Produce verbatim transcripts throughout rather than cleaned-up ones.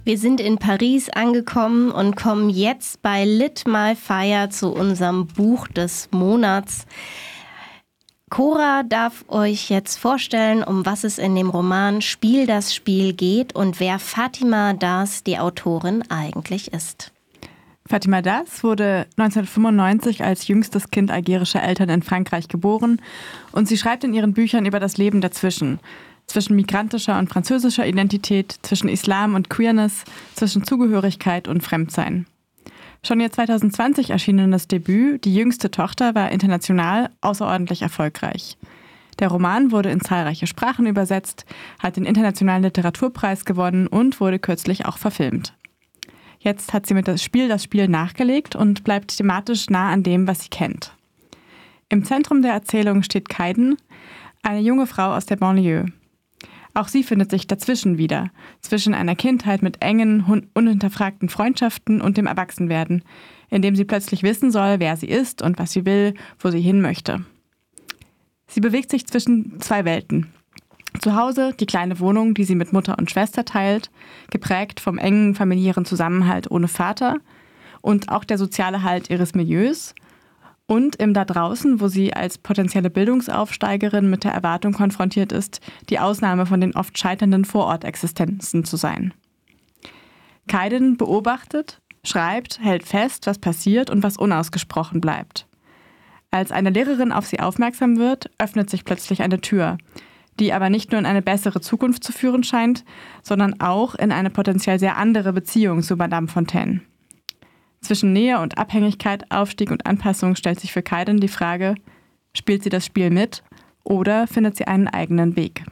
Wir sind in Paris angekommen und kommen jetzt bei Lit My Fire zu unserem Buch des Monats. Cora darf euch jetzt vorstellen, um was es in dem Roman Spiel das Spiel geht und wer Fatima Das, die Autorin, eigentlich ist. Fatima Das wurde neunzehnhundertfünfundneunzig als jüngstes Kind algerischer Eltern in Frankreich geboren und sie schreibt in ihren Büchern über das Leben dazwischen. Zwischen migrantischer und französischer Identität, zwischen Islam und Queerness, zwischen Zugehörigkeit und Fremdsein. Schon ihr zweitausendzwanzig erschienenes Debüt, Die jüngste Tochter, war international außerordentlich erfolgreich. Der Roman wurde in zahlreiche Sprachen übersetzt, hat den Internationalen Literaturpreis gewonnen und wurde kürzlich auch verfilmt. Jetzt hat sie mit das Spiel das Spiel nachgelegt und bleibt thematisch nah an dem, was sie kennt. Im Zentrum der Erzählung steht Kaiden, eine junge Frau aus der Banlieue. Auch sie findet sich dazwischen wieder, zwischen einer Kindheit mit engen, unhinterfragten Freundschaften und dem Erwachsenwerden, in dem sie plötzlich wissen soll, wer sie ist und was sie will, wo sie hin möchte. Sie bewegt sich zwischen zwei Welten. Zu Hause die kleine Wohnung, die sie mit Mutter und Schwester teilt, geprägt vom engen familiären Zusammenhalt ohne Vater und auch der soziale Halt ihres Milieus. Und im Da draußen, wo sie als potenzielle Bildungsaufsteigerin mit der Erwartung konfrontiert ist, die Ausnahme von den oft scheiternden Vorortexistenzen zu sein. Kaiden beobachtet, schreibt, hält fest, was passiert und was unausgesprochen bleibt. Als eine Lehrerin auf sie aufmerksam wird, öffnet sich plötzlich eine Tür, die aber nicht nur in eine bessere Zukunft zu führen scheint, sondern auch in eine potenziell sehr andere Beziehung zu Madame Fontaine. Zwischen Nähe und Abhängigkeit, Aufstieg und Anpassung stellt sich für Kaiden die Frage, spielt sie das Spiel mit oder findet sie einen eigenen Weg?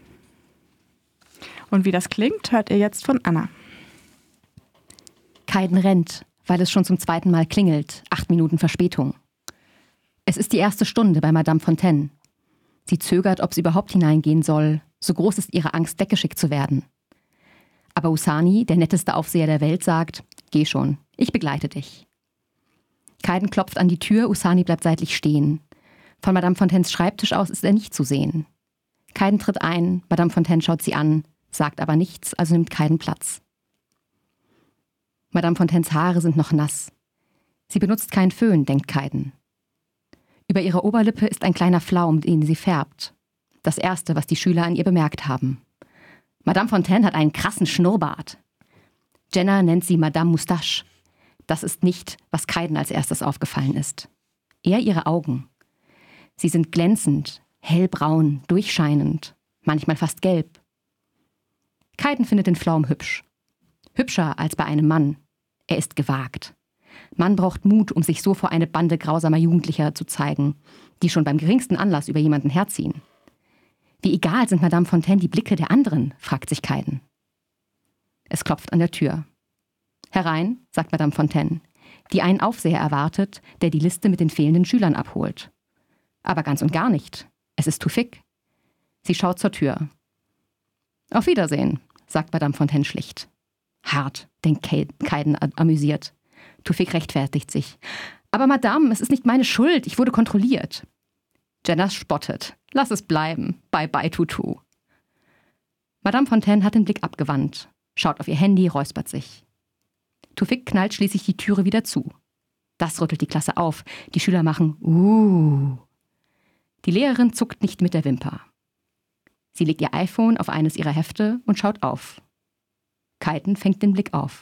Und wie das klingt, hört ihr jetzt von Anna. Kaiden rennt, weil es schon zum zweiten Mal klingelt. Acht Minuten Verspätung. Es ist die erste Stunde bei Madame Fontaine. Sie zögert, ob sie überhaupt hineingehen soll. So groß ist ihre Angst, weggeschickt zu werden. Aber Usani, der netteste Aufseher der Welt, sagt, geh schon, ich begleite dich. Kaiden klopft an die Tür, Usani bleibt seitlich stehen. Von Madame Fontaines Schreibtisch aus ist er nicht zu sehen. Kaiden tritt ein, Madame Fontaine schaut sie an, sagt aber nichts, also nimmt Kaiden Platz. Madame Fontaines Haare sind noch nass. Sie benutzt keinen Föhn, denkt Kaiden. Über ihrer Oberlippe ist ein kleiner Flaum, den sie färbt. Das Erste, was die Schüler an ihr bemerkt haben. Madame Fontaine hat einen krassen Schnurrbart. Jenna nennt sie Madame Moustache. Das ist nicht, was Kaiden als erstes aufgefallen ist. Eher ihre Augen. Sie sind glänzend, hellbraun, durchscheinend, manchmal fast gelb. Kaiden findet den Flaum hübsch. Hübscher als bei einem Mann. Er ist gewagt. Man braucht Mut, um sich so vor eine Bande grausamer Jugendlicher zu zeigen, die schon beim geringsten Anlass über jemanden herziehen. Wie egal sind Madame Fontaine die Blicke der anderen, fragt sich Kaiden. Es klopft an der Tür. Herein, sagt Madame Fontaine, die einen Aufseher erwartet, der die Liste mit den fehlenden Schülern abholt. Aber ganz und gar nicht. Es ist Tufik. Sie schaut zur Tür. Auf Wiedersehen, sagt Madame Fontaine schlicht. Hart, denkt Kaiden amüsiert. Tufik rechtfertigt sich. Aber Madame, es ist nicht meine Schuld, ich wurde kontrolliert. Jenna spottet. Lass es bleiben. Bye bye, Tutu. Madame Fontaine hat den Blick abgewandt, schaut auf ihr Handy, räuspert sich. Tufik knallt schließlich die Türe wieder zu. Das rüttelt die Klasse auf. Die Schüler machen Uh. Die Lehrerin zuckt nicht mit der Wimper. Sie legt ihr iPhone auf eines ihrer Hefte und schaut auf. Kaiden fängt den Blick auf.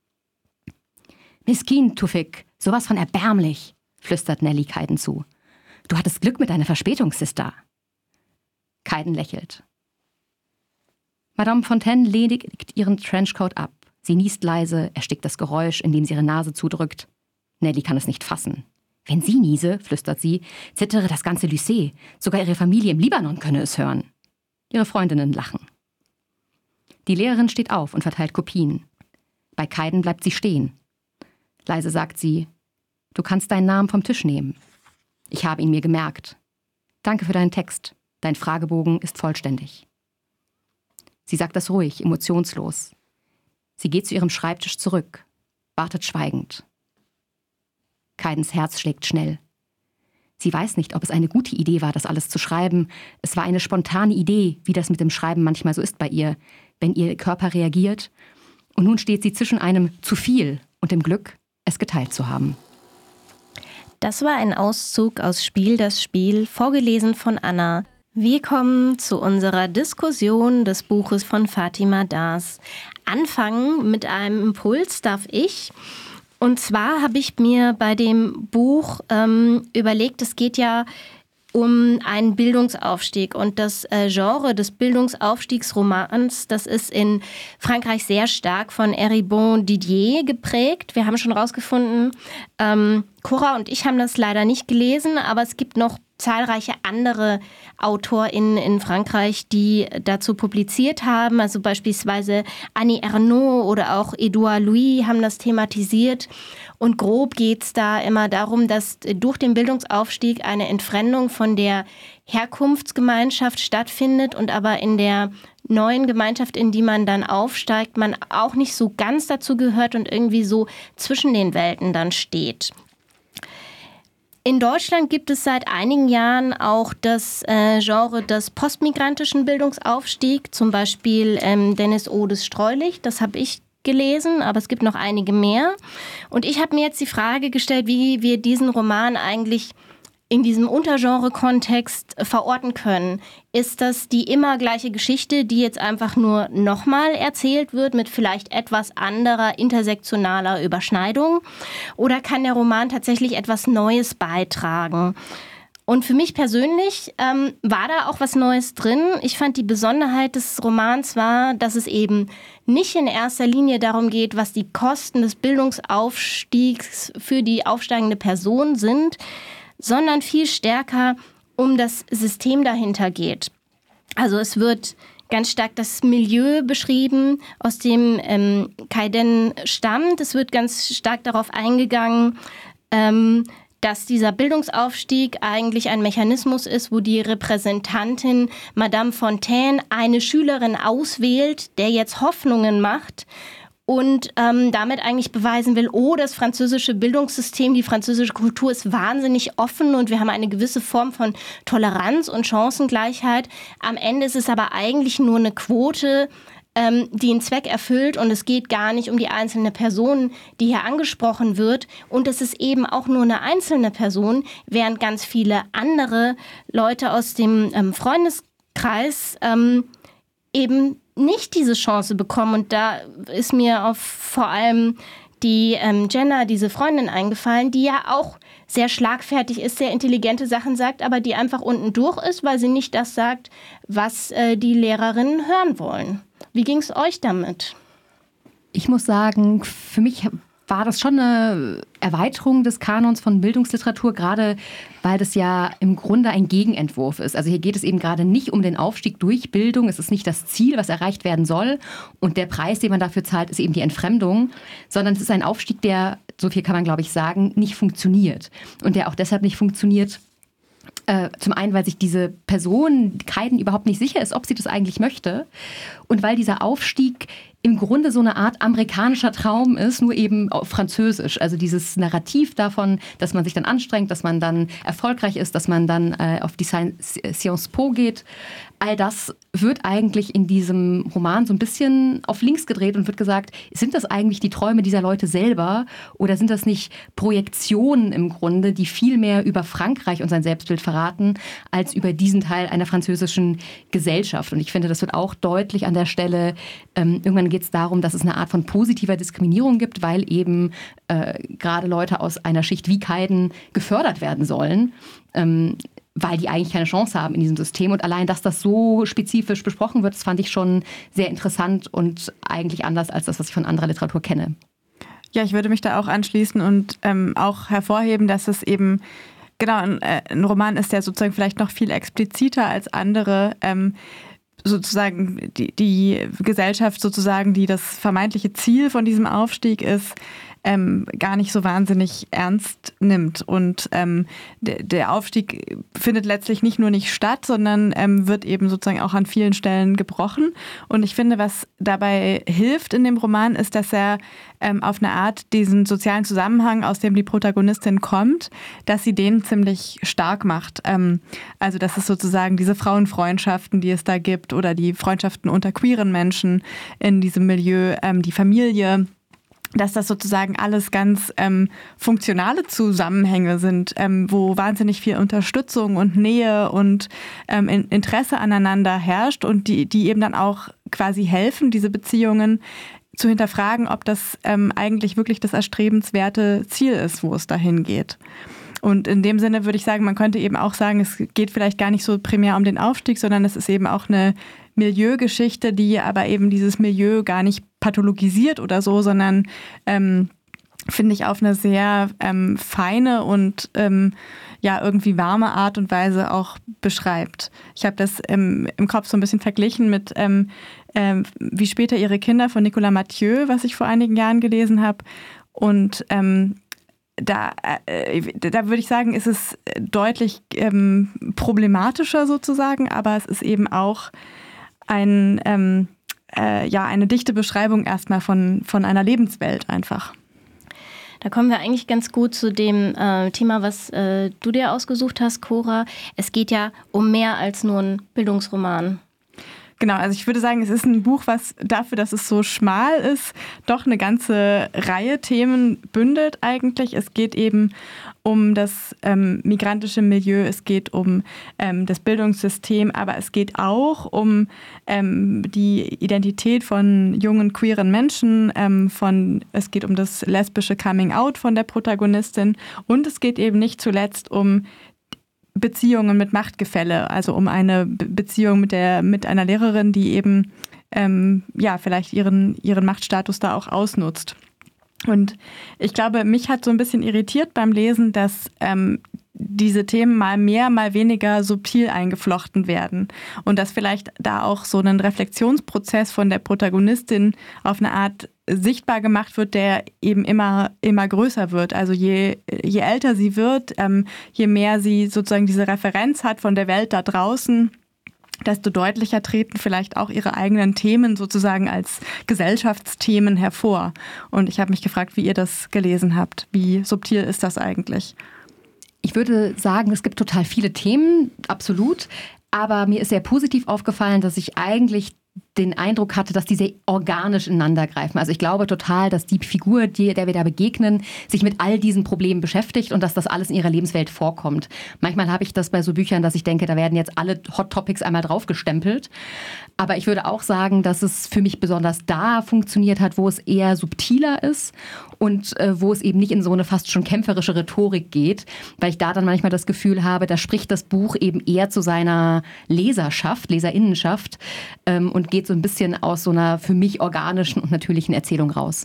Miskin, Tufik, sowas von erbärmlich, flüstert Nelly Kaiden zu. Du hattest Glück mit deiner Verspätung, Sister. Kaiden lächelt. Madame Fontaine legt ihren Trenchcoat ab. Sie niest leise, erstickt das Geräusch, indem sie ihre Nase zudrückt. Nelly kann es nicht fassen. Wenn sie niese, flüstert sie, zittere das ganze Lycée. Sogar ihre Familie im Libanon könne es hören. Ihre Freundinnen lachen. Die Lehrerin steht auf und verteilt Kopien. Bei Kaiden bleibt sie stehen. Leise sagt sie, du kannst deinen Namen vom Tisch nehmen. Ich habe ihn mir gemerkt. Danke für deinen Text. Dein Fragebogen ist vollständig. Sie sagt das ruhig, emotionslos. Sie geht zu ihrem Schreibtisch zurück, wartet schweigend. Kaidens Herz schlägt schnell. Sie weiß nicht, ob es eine gute Idee war, das alles zu schreiben. Es war eine spontane Idee, wie das mit dem Schreiben manchmal so ist bei ihr, wenn ihr Körper reagiert. Und nun steht sie zwischen einem zu viel und dem Glück, es geteilt zu haben. Das war ein Auszug aus Spiel das Spiel, vorgelesen von Anna. Wir kommen zu unserer Diskussion des Buches von Fatima Das. Anfangen mit einem Impuls darf ich. Und zwar habe ich mir bei dem Buch ähm, überlegt, es geht ja um einen Bildungsaufstieg. Und das äh, Genre des Bildungsaufstiegsromans, das ist in Frankreich sehr stark von Eribon Didier geprägt. Wir haben schon rausgefunden, ähm, Cora und ich haben das leider nicht gelesen, aber es gibt noch zahlreiche andere AutorInnen in Frankreich, die dazu publiziert haben. Also beispielsweise Annie Ernaux oder auch Edouard Louis haben das thematisiert. Und grob geht es da immer darum, dass durch den Bildungsaufstieg eine Entfremdung von der Herkunftsgemeinschaft stattfindet und aber in der neuen Gemeinschaft, in die man dann aufsteigt, man auch nicht so ganz dazu gehört und irgendwie so zwischen den Welten dann steht. In Deutschland gibt es seit einigen Jahren auch das äh, Genre des postmigrantischen Bildungsaufstiegs, zum Beispiel ähm, Dennis Odes Streulicht, das habe ich gelesen, aber es gibt noch einige mehr. Und ich habe mir jetzt die Frage gestellt, wie wir diesen Roman eigentlich in diesem Untergenre-Kontext verorten können. Ist das die immer gleiche Geschichte, die jetzt einfach nur nochmal erzählt wird mit vielleicht etwas anderer intersektionaler Überschneidung? Oder kann der Roman tatsächlich etwas Neues beitragen? Und für mich persönlich ähm, war da auch was Neues drin. Ich fand, die Besonderheit des Romans war, dass es eben nicht in erster Linie darum geht, was die Kosten des Bildungsaufstiegs für die aufsteigende Person sind, sondern viel stärker um das System dahinter geht. Also es wird ganz stark das Milieu beschrieben, aus dem ähm, Kaiden stammt. Es wird ganz stark darauf eingegangen, ähm, dass dieser Bildungsaufstieg eigentlich ein Mechanismus ist, wo die Repräsentantin Madame Fontaine eine Schülerin auswählt, der jetzt Hoffnungen macht und ähm, damit eigentlich beweisen will, oh, das französische Bildungssystem, die französische Kultur ist wahnsinnig offen und wir haben eine gewisse Form von Toleranz und Chancengleichheit. Am Ende ist es aber eigentlich nur eine Quote, ähm, die einen Zweck erfüllt und es geht gar nicht um die einzelne Person, die hier angesprochen wird. Und es ist eben auch nur eine einzelne Person, während ganz viele andere Leute aus dem ähm, Freundeskreis ähm, eben nicht diese Chance bekommen. Und da ist mir auf vor allem die ähm, Jenna, diese Freundin, eingefallen, die ja auch sehr schlagfertig ist, sehr intelligente Sachen sagt, aber die einfach unten durch ist, weil sie nicht das sagt, was äh, die Lehrerinnen hören wollen. Wie ging es euch damit? Ich muss sagen, für mich war das schon eine Erweiterung des Kanons von Bildungsliteratur, gerade weil das ja im Grunde ein Gegenentwurf ist. Also hier geht es eben gerade nicht um den Aufstieg durch Bildung. Es ist nicht das Ziel, was erreicht werden soll. Und der Preis, den man dafür zahlt, ist eben die Entfremdung. Sondern es ist ein Aufstieg, der, so viel kann man glaube ich sagen, nicht funktioniert. Und der auch deshalb nicht funktioniert, Äh, zum einen, weil sich diese Person, Kaiden, überhaupt nicht sicher ist, ob sie das eigentlich möchte. Und weil dieser Aufstieg im Grunde so eine Art amerikanischer Traum ist, nur eben auf Französisch. Also dieses Narrativ davon, dass man sich dann anstrengt, dass man dann erfolgreich ist, dass man dann äh, auf die Sciences Po geht. All das wird eigentlich in diesem Roman so ein bisschen auf links gedreht und wird gesagt, sind das eigentlich die Träume dieser Leute selber oder sind das nicht Projektionen im Grunde, die viel mehr über Frankreich und sein Selbstbild verraten, als über diesen Teil einer französischen Gesellschaft. Und ich finde, das wird auch deutlich an der Stelle, ähm, irgendwann geht es darum, dass es eine Art von positiver Diskriminierung gibt, weil eben äh, gerade Leute aus einer Schicht wie Kaiden gefördert werden sollen. Ähm, weil die eigentlich keine Chance haben in diesem System. Und allein, dass das so spezifisch besprochen wird, das fand ich schon sehr interessant und eigentlich anders als das, was ich von anderer Literatur kenne. Ja, ich würde mich da auch anschließen und ähm, auch hervorheben, dass es eben genau ein, äh, ein Roman ist, der sozusagen vielleicht noch viel expliziter als andere ähm, sozusagen die, die Gesellschaft sozusagen, die das vermeintliche Ziel von diesem Aufstieg ist, Ähm, gar nicht so wahnsinnig ernst nimmt. Und ähm, der, der Aufstieg findet letztlich nicht nur nicht statt, sondern ähm, wird eben sozusagen auch an vielen Stellen gebrochen. Und ich finde, was dabei hilft in dem Roman, ist, dass er ähm, auf eine Art diesen sozialen Zusammenhang, aus dem die Protagonistin kommt, dass sie den ziemlich stark macht. Ähm, also dass es sozusagen diese Frauenfreundschaften, die es da gibt, Freundschaft oder die Freundschaften unter queeren Menschen in diesem Milieu, ähm, die Familie, dass das sozusagen alles ganz ähm, funktionale Zusammenhänge sind, ähm, wo wahnsinnig viel Unterstützung und Nähe und ähm, Interesse aneinander herrscht und die, die eben dann auch quasi helfen, diese Beziehungen zu hinterfragen, ob das ähm, eigentlich wirklich das erstrebenswerte Ziel ist, wo es dahin geht. Und in dem Sinne würde ich sagen, man könnte eben auch sagen, es geht vielleicht gar nicht so primär um den Aufstieg, sondern es ist eben auch eine Milieugeschichte, die aber eben dieses Milieu gar nicht pathologisiert oder so, sondern ähm, finde ich auf eine sehr ähm, feine und ähm, ja irgendwie warme Art und Weise auch beschreibt. Ich habe das ähm, im Kopf so ein bisschen verglichen mit ähm, ähm, Wie später ihre Kinder von Nicolas Mathieu, was ich vor einigen Jahren gelesen habe. Und ähm, Da, äh, da würde ich sagen, ist es deutlich ähm, problematischer sozusagen, aber es ist eben auch ein, ähm, äh, ja, eine dichte Beschreibung erstmal von, von einer Lebenswelt einfach. Da kommen wir eigentlich ganz gut zu dem äh, Thema, was äh, du dir ausgesucht hast, Cora. Es geht ja um mehr als nur ein Bildungsroman. Genau, also ich würde sagen, es ist ein Buch, was dafür, dass es so schmal ist, doch eine ganze Reihe Themen bündelt eigentlich. Es geht eben um das ähm, migrantische Milieu, es geht um ähm, das Bildungssystem, aber es geht auch um ähm, die Identität von jungen queeren Menschen, ähm, von, es geht um das lesbische Coming-out von der Protagonistin und es geht eben nicht zuletzt um Beziehungen mit Machtgefälle, also um eine Beziehung mit der mit einer Lehrerin, die eben ähm, ja vielleicht ihren ihren Machtstatus da auch ausnutzt. Und ich glaube, mich hat so ein bisschen irritiert beim Lesen, dass ähm, diese Themen mal mehr, mal weniger subtil eingeflochten werden und dass vielleicht da auch so ein Reflexionsprozess von der Protagonistin auf eine Art sichtbar gemacht wird, der eben immer, immer größer wird. Also je, je älter sie wird, ähm, je mehr sie sozusagen diese Referenz hat von der Welt da draußen, desto deutlicher treten vielleicht auch ihre eigenen Themen sozusagen als Gesellschaftsthemen hervor. Und ich habe mich gefragt, wie ihr das gelesen habt. Wie subtil ist das eigentlich? Ich würde sagen, es gibt total viele Themen, absolut. Aber mir ist sehr positiv aufgefallen, dass ich eigentlich den Eindruck hatte, dass die sehr organisch ineinander greifen. Also ich glaube total, dass die Figur, die, der wir da begegnen, sich mit all diesen Problemen beschäftigt und dass das alles in ihrer Lebenswelt vorkommt. Manchmal habe ich das bei so Büchern, dass ich denke, da werden jetzt alle Hot Topics einmal draufgestempelt. Aber ich würde auch sagen, dass es für mich besonders da funktioniert hat, wo es eher subtiler ist und äh, wo es eben nicht in so eine fast schon kämpferische Rhetorik geht, weil ich da dann manchmal das Gefühl habe, da spricht das Buch eben eher zu seiner Leserschaft, Leserinnenschaft ähm, und geht so ein bisschen aus so einer für mich organischen und natürlichen Erzählung raus.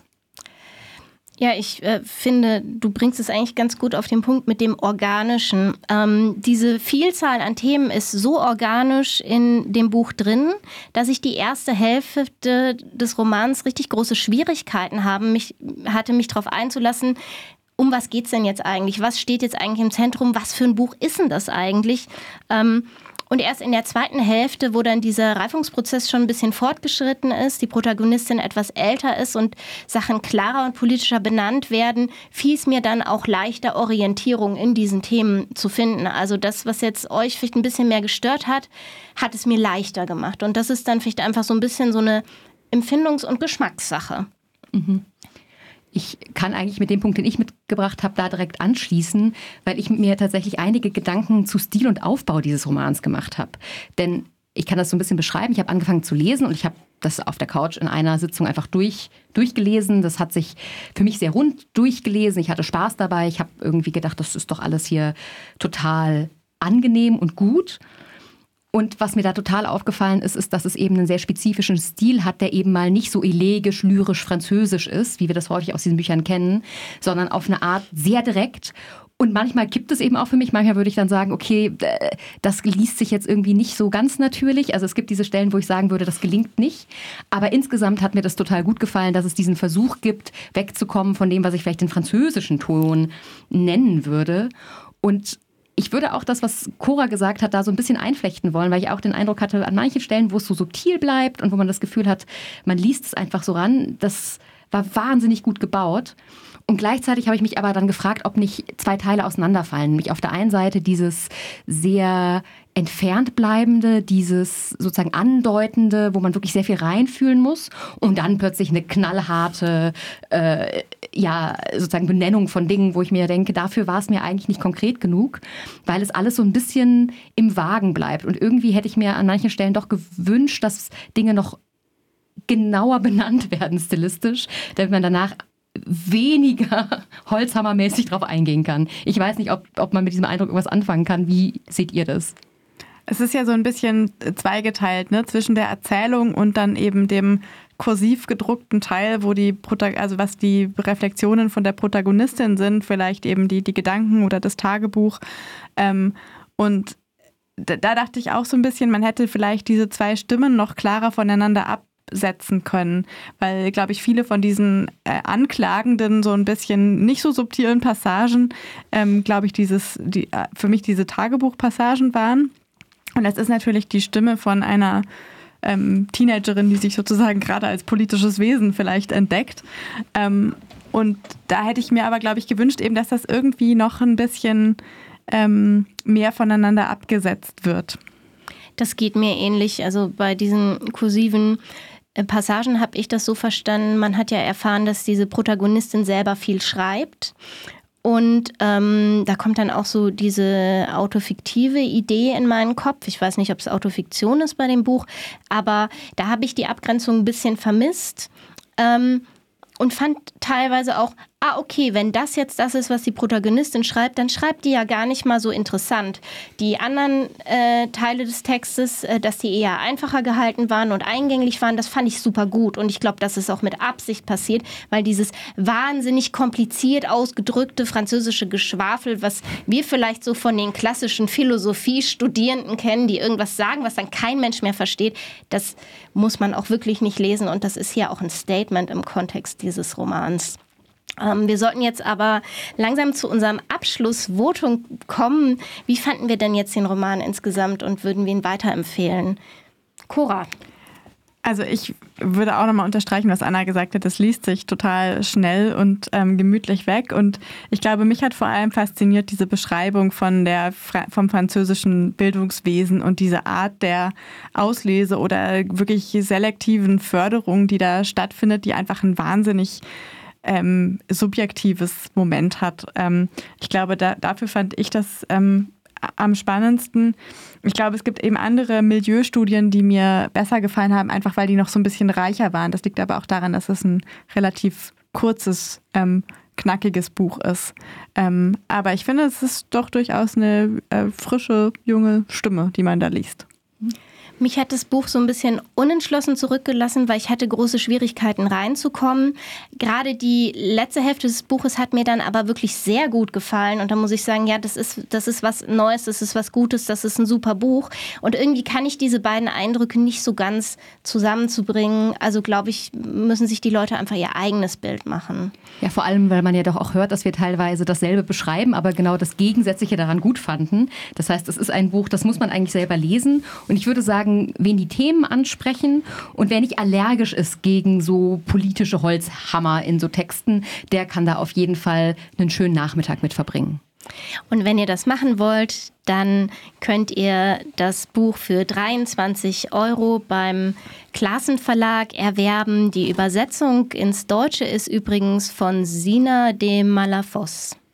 Ja, ich äh, finde, du bringst es eigentlich ganz gut auf den Punkt mit dem Organischen. Ähm, diese Vielzahl an Themen ist so organisch in dem Buch drin, dass ich die erste Hälfte des Romans richtig große Schwierigkeiten haben, mich, hatte, mich darauf einzulassen, um was geht's denn jetzt eigentlich? Was steht jetzt eigentlich im Zentrum? Was für ein Buch ist denn das eigentlich? Ähm, Und erst in der zweiten Hälfte, wo dann dieser Reifungsprozess schon ein bisschen fortgeschritten ist, die Protagonistin etwas älter ist und Sachen klarer und politischer benannt werden, fiel es mir dann auch leichter, Orientierung in diesen Themen zu finden. Also das, was jetzt euch vielleicht ein bisschen mehr gestört hat, hat es mir leichter gemacht. Und das ist dann vielleicht einfach so ein bisschen so eine Empfindungs- und Geschmackssache. Mhm. Ich kann eigentlich mit dem Punkt, den ich mitgebracht habe, da direkt anschließen, weil ich mir tatsächlich einige Gedanken zu Stil und Aufbau dieses Romans gemacht habe. Denn ich kann das so ein bisschen beschreiben. Ich habe angefangen zu lesen und ich habe das auf der Couch in einer Sitzung einfach durch, durchgelesen. Das hat sich für mich sehr rund durchgelesen. Ich hatte Spaß dabei. Ich habe irgendwie gedacht, das ist doch alles hier total angenehm und gut. Und was mir da total aufgefallen ist, ist, dass es eben einen sehr spezifischen Stil hat, der eben mal nicht so elegisch, lyrisch, französisch ist, wie wir das häufig aus diesen Büchern kennen, sondern auf eine Art sehr direkt. Und manchmal gibt es eben auch für mich, manchmal würde ich dann sagen, okay, das liest sich jetzt irgendwie nicht so ganz natürlich. Also es gibt diese Stellen, wo ich sagen würde, das gelingt nicht. Aber insgesamt hat mir das total gut gefallen, dass es diesen Versuch gibt, wegzukommen von dem, was ich vielleicht den französischen Ton nennen würde. Und ich würde auch das, was Cora gesagt hat, da so ein bisschen einflechten wollen, weil ich auch den Eindruck hatte, an manchen Stellen, wo es so subtil bleibt und wo man das Gefühl hat, man liest es einfach so ran, das war wahnsinnig gut gebaut. Und gleichzeitig habe ich mich aber dann gefragt, ob nicht zwei Teile auseinanderfallen. Nämlich auf der einen Seite dieses sehr entfernt bleibende, dieses sozusagen andeutende, wo man wirklich sehr viel reinfühlen muss. Und dann plötzlich eine knallharte äh, ja, sozusagen Benennung von Dingen, wo ich mir denke, dafür war es mir eigentlich nicht konkret genug, weil es alles so ein bisschen im Wagen bleibt. Und irgendwie hätte ich mir an manchen Stellen doch gewünscht, dass Dinge noch genauer benannt werden stilistisch, damit man danach weniger holzhammermäßig drauf eingehen kann. Ich weiß nicht, ob, ob man mit diesem Eindruck irgendwas anfangen kann. Wie seht ihr das? Es ist ja so ein bisschen zweigeteilt, ne, zwischen der Erzählung und dann eben dem kursiv gedruckten Teil, wo die Protag- also was die Reflexionen von der Protagonistin sind, vielleicht eben die, die Gedanken oder das Tagebuch. Ähm, und da, da dachte ich auch so ein bisschen, man hätte vielleicht diese zwei Stimmen noch klarer voneinander ab setzen können, weil, glaube ich, viele von diesen äh, anklagenden, so ein bisschen nicht so subtilen Passagen, ähm, glaube ich, dieses, die, äh, für mich diese Tagebuchpassagen waren. Und das ist natürlich die Stimme von einer ähm, Teenagerin, die sich sozusagen gerade als politisches Wesen vielleicht entdeckt. Ähm, und da hätte ich mir aber, glaube ich, gewünscht, eben, dass das irgendwie noch ein bisschen ähm, mehr voneinander abgesetzt wird. Das geht mir ähnlich. Also bei diesen kursiven Passagen habe ich das so verstanden, man hat ja erfahren, dass diese Protagonistin selber viel schreibt. Und ähm, da kommt dann auch so diese autofiktive Idee in meinen Kopf. Ich weiß nicht, ob es Autofiktion ist bei dem Buch, aber da habe ich die Abgrenzung ein bisschen vermisst. Ähm, und fand teilweise auch, ah okay, wenn das jetzt das ist, was die Protagonistin schreibt, dann schreibt die ja gar nicht mal so interessant. Die anderen äh, Teile des Textes, äh, dass die eher einfacher gehalten waren und eingänglich waren, das fand ich super gut. Und ich glaube, das ist auch mit Absicht passiert, weil dieses wahnsinnig kompliziert ausgedrückte französische Geschwafel, was wir vielleicht so von den klassischen Philosophiestudierenden kennen, die irgendwas sagen, was dann kein Mensch mehr versteht, das muss man auch wirklich nicht lesen. Und das ist ja auch ein Statement im Kontext dieses Romans. Ähm, wir sollten jetzt aber langsam zu unserem Abschlussvotum kommen. Wie fanden wir denn jetzt den Roman insgesamt und würden wir ihn weiterempfehlen? Cora? Also ich würde auch nochmal unterstreichen, was Anna gesagt hat. Das liest sich total schnell und ähm, gemütlich weg. Und ich glaube, mich hat vor allem fasziniert diese Beschreibung von der, vom französischen Bildungswesen und diese Art der Auslese oder wirklich selektiven Förderung, die da stattfindet, die einfach ein wahnsinnig ähm, subjektives Moment hat. Ähm, ich glaube, da, dafür fand ich das ähm, am spannendsten. Ich glaube, es gibt eben andere Milieustudien, die mir besser gefallen haben, einfach weil die noch so ein bisschen reicher waren. Das liegt aber auch daran, dass es ein relativ kurzes, ähm, knackiges Buch ist. Ähm, aber ich finde, es ist doch durchaus eine äh, frische, junge Stimme, die man da liest. Mich hat das Buch so ein bisschen unentschlossen zurückgelassen, weil ich hatte große Schwierigkeiten reinzukommen. Gerade die letzte Hälfte des Buches hat mir dann aber wirklich sehr gut gefallen. Und da muss ich sagen, ja, das ist, das ist was Neues, das ist was Gutes, das ist ein super Buch. Und irgendwie kann ich diese beiden Eindrücke nicht so ganz zusammenzubringen. Also glaube ich, müssen sich die Leute einfach ihr eigenes Bild machen. Ja, vor allem, weil man ja doch auch hört, dass wir teilweise dasselbe beschreiben, aber genau das Gegensätzliche daran gut fanden. Das heißt, es ist ein Buch, das muss man eigentlich selber lesen. Und ich würde sagen, wen die Themen ansprechen und wer nicht allergisch ist gegen so politische Holzhammer in so Texten, der kann da auf jeden Fall einen schönen Nachmittag mit verbringen. Und wenn ihr das machen wollt, dann könnt ihr das Buch für dreiundzwanzig Euro beim Classen Verlag erwerben. Die Übersetzung ins Deutsche ist übrigens von Sina de Malafos.